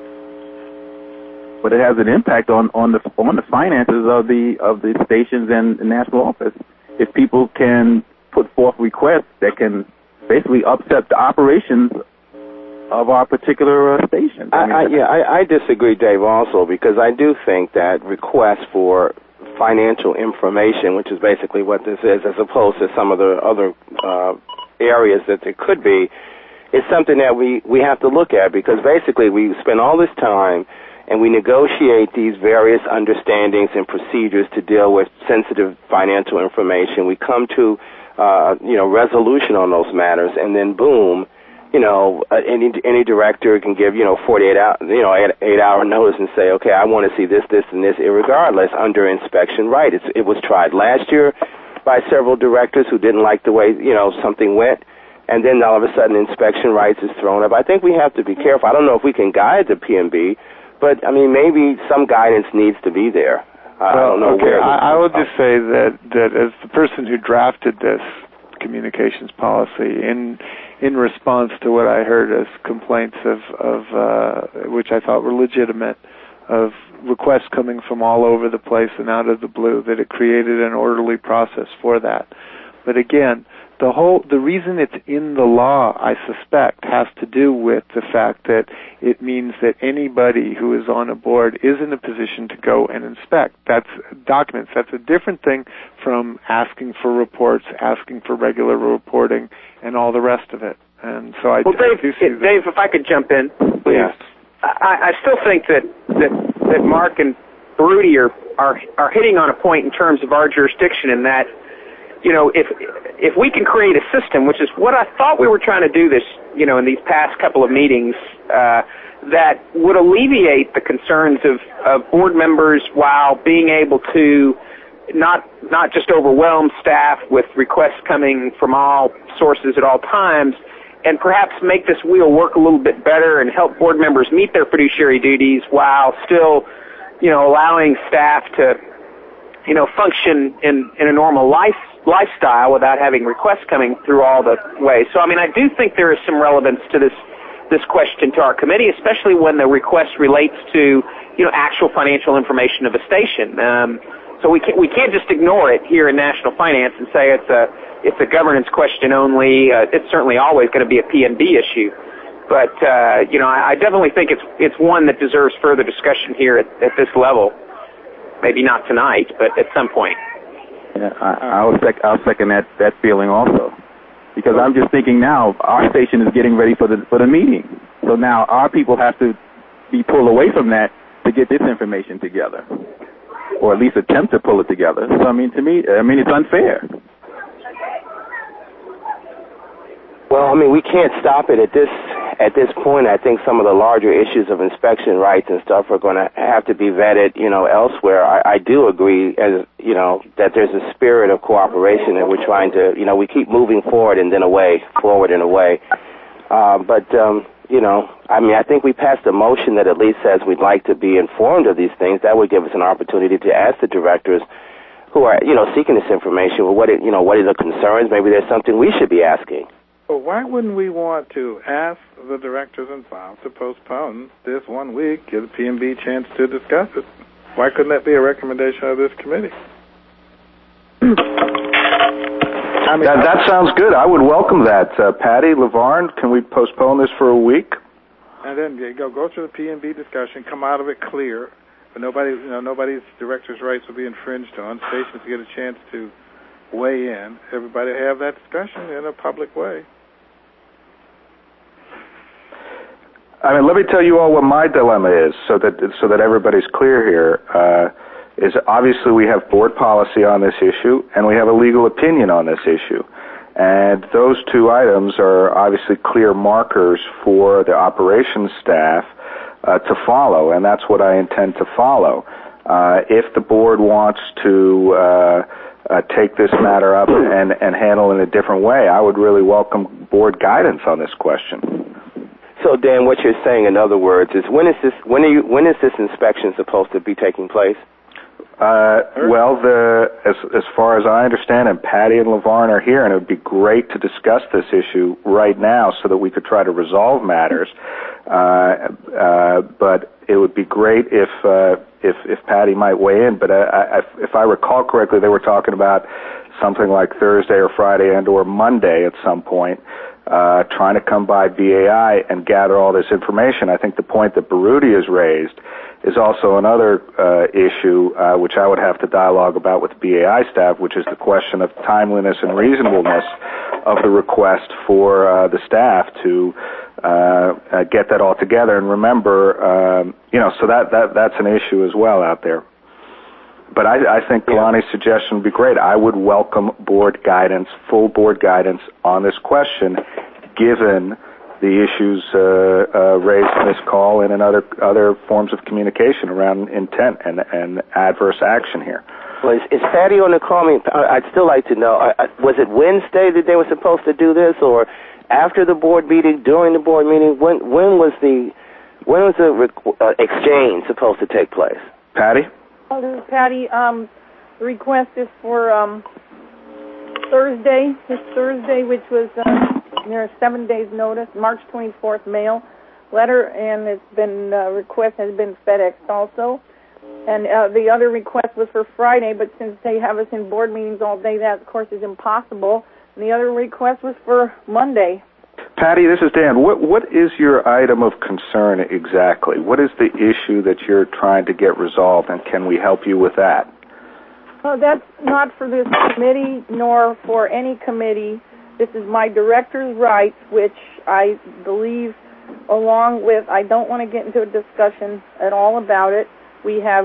But it has an impact on the finances of the stations and the national office. If people can put forth requests that can basically upset the operations of our particular station. I disagree, Dave, also, because I do think that requests for financial information, which is basically what this is, as opposed to some of the other areas that it could be, is something that we have to look at, because basically we spend all this time and we negotiate these various understandings and procedures to deal with sensitive financial information. We come to resolution on those matters, and then boom, any director can give 48 hour 8-hour notice and say, okay, I want to see this, and this, irregardless, under inspection right. It was tried last year by several directors who didn't like the way something went, and then all of a sudden inspection rights is thrown up. I think we have to be careful. I don't know if we can guide the PMB, but I mean maybe some guidance needs to be there. I don't know where. I will just say that as the person who drafted this communications policy, in response to what I heard as complaints of which I thought were legitimate, of requests coming from all over the place and out of the blue, that it created an orderly process for that. But again, the reason it's in the law, I suspect, has to do with the fact that it means that anybody who is on a board is in a position to go and inspect. That's documents. That's a different thing from asking for reports, asking for regular reporting, and all the rest of it. And so Dave, if I could jump in, please. Yeah. I still think that Mark and Baruti are hitting on a point in terms of our jurisdiction, in that, if we can create a system, which is what I thought we were trying to do this, in these past couple of meetings, that would alleviate the concerns of board members while being able to not just overwhelm staff with requests coming from all sources at all times, and perhaps make this wheel work a little bit better and help board members meet their fiduciary duties while still, allowing staff to, function in a normal lifestyle without having requests coming through all the way. So, I do think there is some relevance to this question to our committee, especially when the request relates to, actual financial information of a station. So we can't just ignore it here in National Finance and say it's a governance question only. It's certainly always going to be a P&B issue. But, I definitely think it's one that deserves further discussion here at this level. Maybe not tonight, but at some point. Yeah, I'll second that feeling also, because I'm just thinking now our station is getting ready for the meeting. So now our people have to be pulled away from that to get this information together, or at least attempt to pull it together. So, I mean, to me, it's unfair. Well, I mean, we can't stop it at this point. I think some of the larger issues of inspection rights and stuff are going to have to be vetted, elsewhere. I do agree, that there's a spirit of cooperation, and we're trying to, we keep moving forward and then forward and away. I think we passed a motion that at least says we'd like to be informed of these things. That would give us an opportunity to ask the directors who are, seeking this information, well, what are the concerns? Maybe there's something we should be asking. Well, why wouldn't we want to ask the directors involved to postpone this 1 week, give the P&B a chance to discuss it? Why couldn't that be a recommendation of this committee? That sounds good. I would welcome that. Patty, LaVarn, can we postpone this for a week? And then go through the P&B discussion, come out of it clear, but nobody's director's rights will be infringed on. Stations get a chance to weigh in. Everybody have that discussion in a public way. Let me tell you all what my dilemma is, so that everybody's clear here. Is obviously we have board policy on this issue, and we have a legal opinion on this issue. And those two items are obviously clear markers for the operations staff to follow, and that's what I intend to follow. If the board wants to take this matter up and handle it in a different way, I would really welcome board guidance on this question. So, Dan, what you're saying, in other words, is when is this inspection supposed to be taking place? Well, as far as I understand, and Patty and LaVarn are here, and it would be great to discuss this issue right now so that we could try to resolve matters. But it would be great if Patty might weigh in. But if I recall correctly, they were talking about something like Thursday or Friday and/or Monday at some point, trying to come by BAI and gather all this information. I think the point that Baruti has raised is also another issue which I would have to dialogue about with BAI staff, which is the question of timeliness and reasonableness of the request for the staff to get that all together. And remember, so that's an issue as well out there. But I think Kalani's suggestion would be great. I would welcome board guidance, full board guidance on this question, given the issues raised in this call and in other forms of communication around intent and adverse action here. Well, is Patty on the call? I'd still like to know, was it Wednesday that they were supposed to do this, or after the board meeting, during the board meeting? When was the exchange supposed to take place? Patty? This is Patty. The request is for Thursday, which was 7 days notice, March 24th mail letter, and it's been request has been FedExed also. And the other request was for Friday, but since they have us in board meetings all day, that of course is impossible. And the other request was for Monday. Patty, this is Dan. What is your item of concern exactly? What is the issue that you're trying to get resolved, and can we help you with that? Well, that's not for this committee nor for any committee. This is my director's rights, which I believe, along with, I don't want to get into a discussion at all about it. We have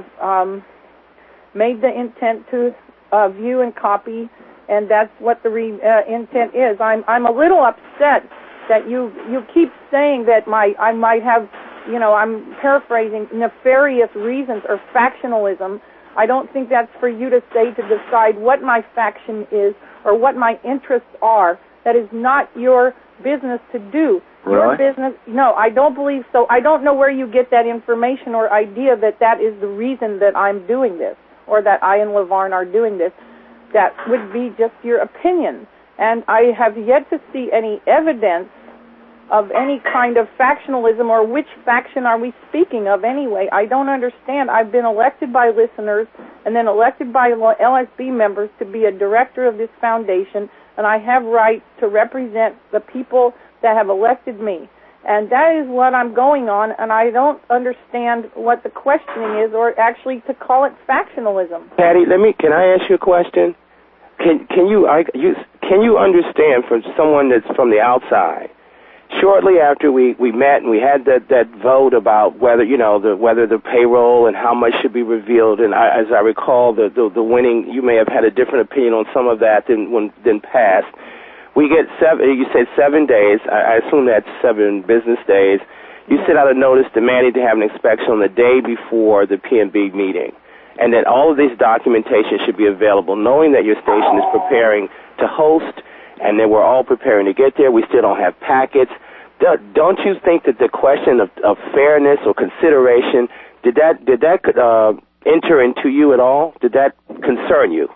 made the intent to view and copy, and that's what the intent is. I'm a little upset that you keep saying that I might have, I'm paraphrasing, nefarious reasons or factionalism. I don't think that's for you to say to decide what my faction is or what my interests are. That is not your business to do. Really? Your business, no, I don't believe so. I don't know where you get that information or idea that is the reason that I'm doing this or that I and LaVarn are doing this. That would be just your opinion. And I have yet to see any evidence of any kind of factionalism, or which faction are we speaking of anyway? I don't understand. I've been elected by listeners and then elected by LSB members to be a director of this foundation, and I have rights to represent the people that have elected me. And that is what I'm going on, and I don't understand what the questioning is, or actually to call it factionalism. Patty, can I ask you a question? Can you understand, from someone that's from the outside, shortly after we met and we had that vote about whether whether the payroll and how much should be revealed, and as I recall, the winning, you may have had a different opinion on some of that than past. We get you said 7 days. I assume that's 7 business days. You sent out a notice demanding to have an inspection on the day before the P&B meeting, and that all of this documentation should be available, knowing that your station is preparing to host, and that we're all preparing to get there. We still don't have packets. Don't you think that the question of fairness or consideration, did that enter into you at all? Did that concern you?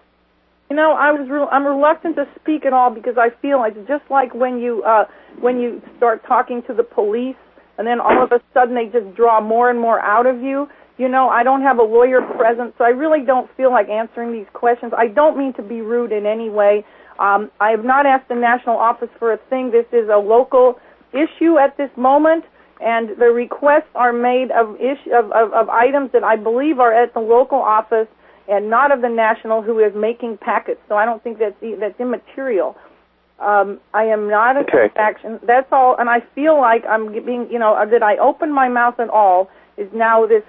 I'm reluctant to speak at all because I feel like just like when you start talking to the police and then all of a sudden they just draw more and more out of you. I don't have a lawyer present, so I really don't feel like answering these questions. I don't mean to be rude in any way. I have not asked the national office for a thing. This is a local issue at this moment, and the requests are made of items that I believe are at the local office and not of the national, who is making packets. So I don't think that's immaterial. I am not a action. That's all, and I feel like I'm being, that I open my mouth at all is now this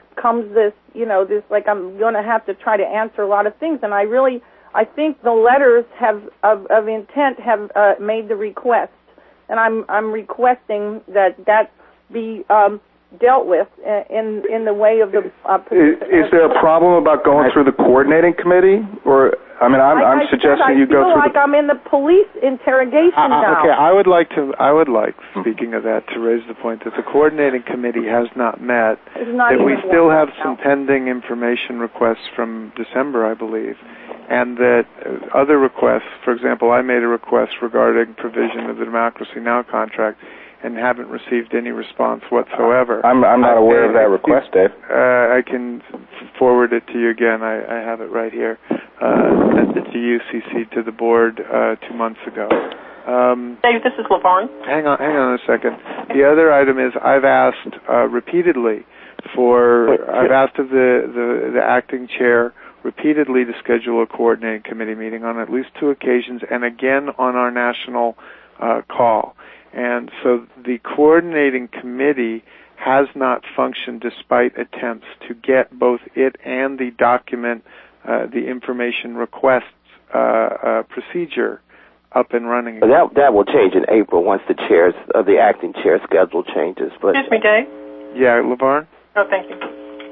like I'm going to have to try to answer a lot of things, and I think the letters of intent have made the request, and I'm requesting that be dealt with in the way of the. Is there a problem about going through the coordinating committee, or I'm suggesting you go through. I feel like I'm in the police interrogation now. Okay, I would like, speaking of that, to raise the point that the coordinating committee has not met. That we still have some pending information requests from December, I believe, and that other requests. For example, I made a request regarding provision of the Democracy Now! Contract, and haven't received any response whatsoever. I'm not aware of that request, Dave. I can forward it to you again. I have it right here. Sent it to UCC to the board 2 months ago. Dave, this is LaVarn. Hang on a second. The other item is I've asked repeatedly I've asked of the acting chair repeatedly to schedule a coordinating committee meeting on at least 2 occasions, and again on our national call. And so the coordinating committee has not functioned despite attempts to get both it and the document, the information requests procedure up and running. But that will change in April once the acting chair schedule changes. But excuse me, Dave. Yeah, LaVarn? Oh, thank you.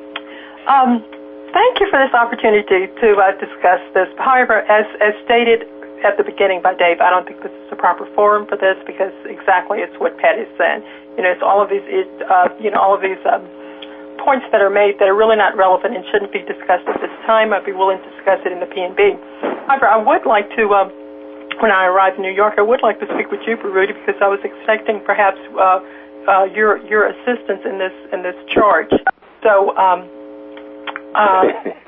Thank you for this opportunity to discuss this. However, as stated at the beginning by Dave, I don't think this is a proper forum for this because exactly it's what Pat is saying. It's all of these, points that are made that are really not relevant and shouldn't be discussed at this time. I'd be willing to discuss it in the P&B. However, I would like to, when I arrive in New York, I would like to speak with you, Baruti, because I was expecting perhaps your assistance in this charge. So. Well,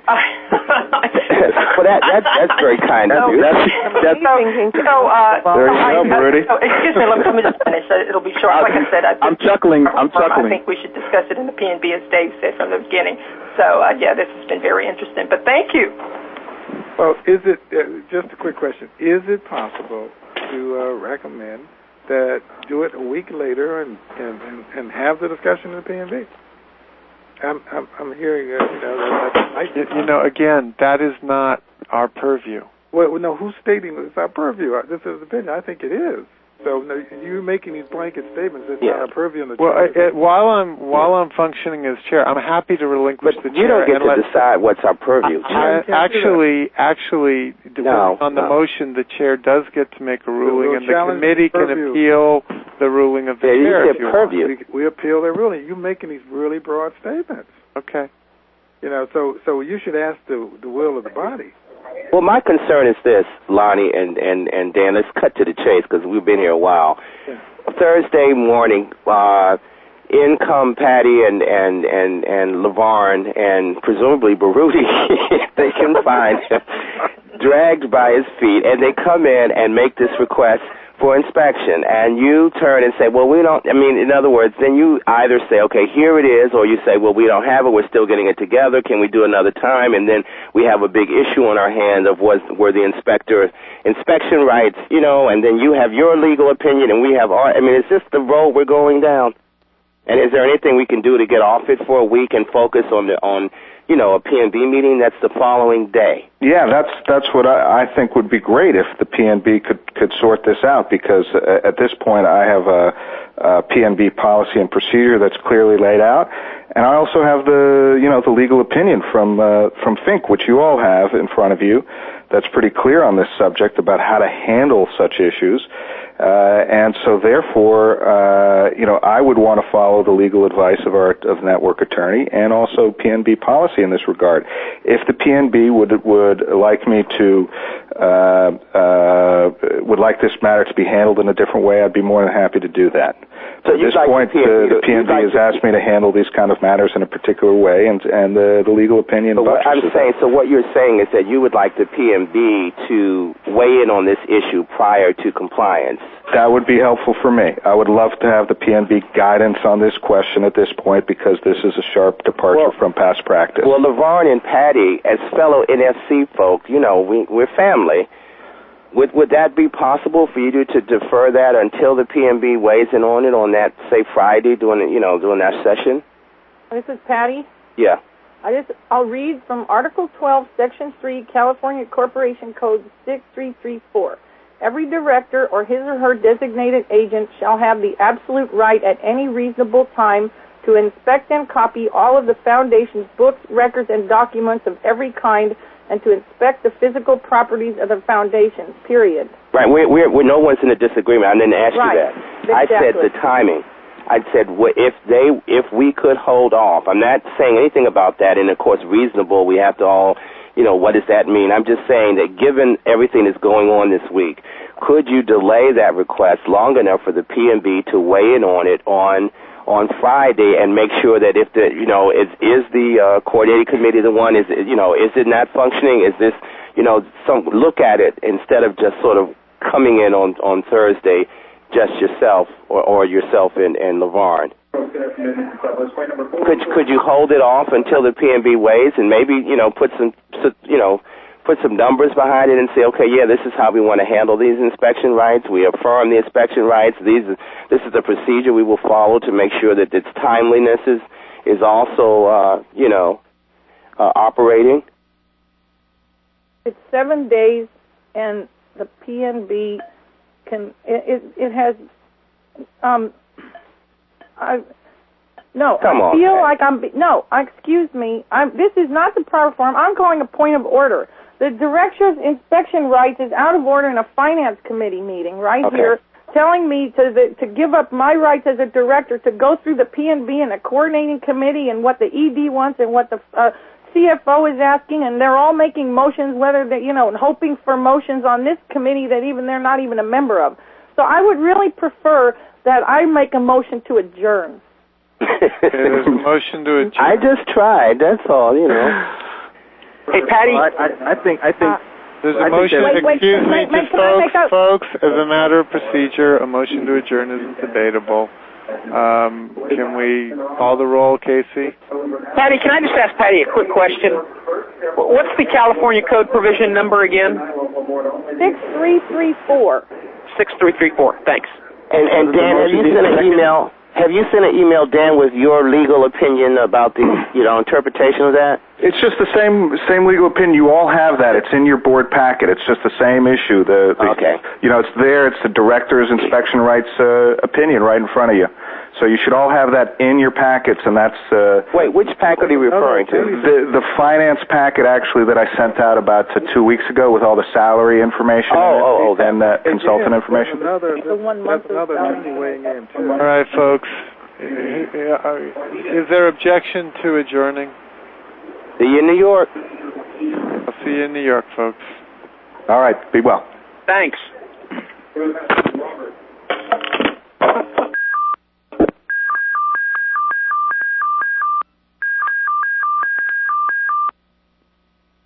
that's very kind of you. There you go, Baruti. Excuse me, let me just finish. It'll be short. Like I said, I'm chuckling. I think we should discuss it in the P&B, as Dave said from the beginning. So, this has been very interesting. But thank you. Well, is it just a quick question? Is it possible to recommend that do it a week later and have the discussion in the P&B? I'm hearing, again, that is not our purview. Well, no, who's stating it's our purview? This is an opinion. I think it is. So you're making these blanket statements. It's not our purview. While I'm functioning as chair, I'm happy to relinquish the chair. You don't get to decide what's our purview. Actually, depending on the motion, the chair does get to make a ruling, and the committee can appeal the ruling of the chair. You get purview. We appeal their ruling. You're making these really broad statements. Okay. So you should ask the will of the body. Well, my concern is this, Lonnie and Dan. Let's cut to the chase because we've been here a while. Yeah. Thursday morning, in come Patty and LaVarn and presumably Baruti, they can find him, dragged by his feet, and they come in and make this request for inspection, and you turn and say, well, we don't, in other words, then you either say, okay, here it is, or you say, well, we don't have it, we're still getting it together, can we do another time? And then we have a big issue on our hand of where the inspection rights, and then you have your legal opinion, and we have our, is this the road we're going down? And is there anything we can do to get off it for a week and focus on a P&B meeting that's the following day? Yeah, that's what I think would be great if the P&B could sort this out, because at this point I have a P&B policy and procedure that's clearly laid out, and I also have the legal opinion from Fink, which you all have in front of you, that's pretty clear on this subject about how to handle such issues. And so therefore, I would want to follow the legal advice of network attorney and also PNB policy in this regard. If the PNB would like me to, would like this matter to be handled in a different way, I'd be more than happy to do that. So at this point, the PNB has asked me to handle these kind of matters in a particular way, and the legal opinion. So what you're saying is that you would like the PNB to weigh in on this issue prior to compliance. That would be helpful for me. I would love to have the PNB guidance on this question at this point, because this is a sharp departure from past practice. Well, LaVarn and Patty, as fellow NFC folk, we're family. Would that be possible for you to defer that until the PNB weighs in on it on that, say, Friday during that session? This is Patty. Yeah. I'll read from Article 12, Section 3, California Corporation Code 6334. Every director or his or her designated agent shall have the absolute right at any reasonable time to inspect and copy all of the Foundation's books, records, and documents of every kind, and to inspect the physical properties of the Foundation, period. Right. We're no one's in a disagreement. I didn't ask you that. Exactly. I said the timing. I said if we could hold off. I'm not saying anything about that, and of course reasonable. We have to all, what does that mean? I'm just saying that given everything that's going on this week, could you delay that request long enough for the PNB to weigh in on it on Friday and make sure that if the is the coordinating committee the one, is it not functioning? Is this some look at it instead of just sort of coming in on Thursday, just yourself or yourself and LaVarn? Could you hold it off until the PNB weighs and maybe put some numbers behind it and say, okay, yeah, this is how we want to handle these inspection rights. We affirm the inspection rights. This is the procedure we will follow to make sure that its timeliness is also, operating. It's 7 days, and the PNB can. It has. Excuse me. This is not the proper form. I'm calling a point of order. The director's inspection rights is out of order in a finance committee meeting here, telling me to give up my rights as a director to go through the P&B and a coordinating committee and what the ED wants and what the CFO is asking, and they're all making motions, whether they, and hoping for motions on this committee that even they're not even a member of. So I would really prefer that I make a motion to adjourn. There's a motion to adjourn. I just tried. That's all, Hey, Patty. I think there's a motion. Excuse me, folks. As a matter of procedure, a motion to adjourn isn't debatable. Can we call the roll, Casey? Patty, can I just ask Patty a quick question? What's the California Code provision number again? 6334. 6334. Thanks. And Dan, have you sent an email? Have you sent an email, Dan, with your legal opinion about the interpretation of that? It's just the same legal opinion. You all have that. It's in your board packet. It's just the same issue. Okay. It's there. It's the director's inspection rights opinion right in front of you. So you should all have that in your packets, and that's... Wait, which packet are you referring to? The finance packet, actually, that I sent out about 2 weeks ago with all the salary information and that consultant information. That's another attorney weighing in, too. All right, folks. Is there objection to adjourning? See you in New York. I'll see you in New York, folks. All right. Be well. Thanks.